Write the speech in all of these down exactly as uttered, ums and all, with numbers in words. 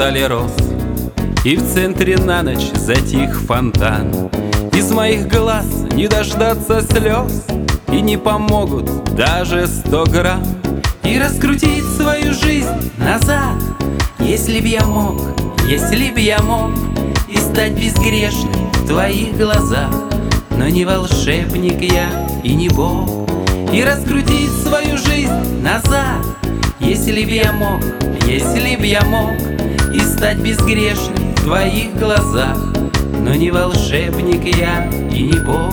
зале роз, и в центре на ночь затих фонтан. Из моих глаз не дождаться слез, и не помогут даже сто грамм. И раскрутить свою жизнь назад, если б я мог, если б я мог, и стать безгрешным в твоих глазах. Но не волшебник я и не бог. И раскрутить свою жизнь назад, если б я мог, если б я мог, и стать безгрешным в твоих глазах. Но не волшебник я и не бог.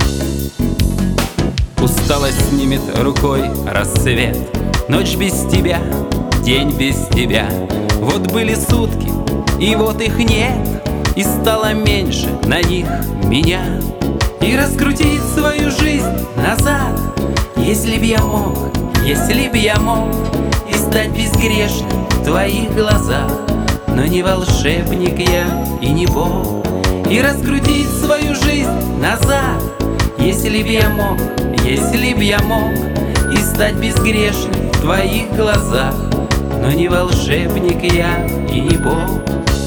Усталость снимет рукой рассвет, ночь без тебя, день без тебя. Вот были сутки, и вот их нет, и стало меньше на них меня. И раскрутить свою жизнь назад, если б я мог, если б я мог, и стать безгрешным в твоих глазах. Но не волшебник я и не бог. И раскрутить свою жизнь назад, если б я мог, если б я мог, и стать безгрешным в твоих глазах. Но не волшебник я и не бог.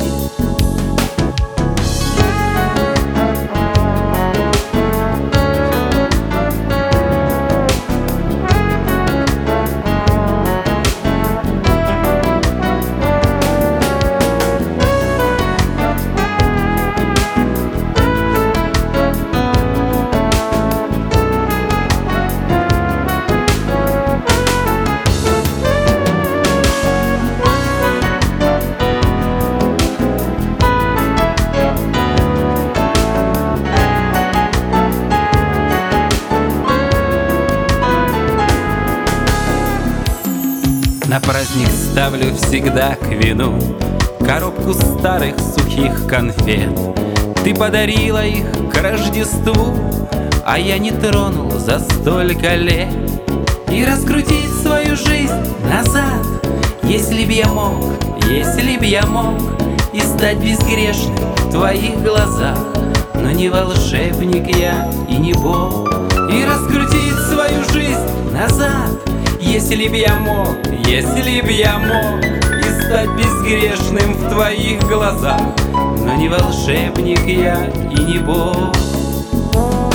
На праздник ставлю всегда к вину коробку старых сухих конфет. Ты подарила их к Рождеству, а я не тронул за столько лет. И раскрутить свою жизнь назад, если б я мог, если б я мог, и стать безгрешным в твоих глазах. Но не волшебник я и не бог. И раскрутить свою жизнь назад, если б я мог, если б я мог, и стать безгрешным в твоих глазах. Но не волшебник я и не бог.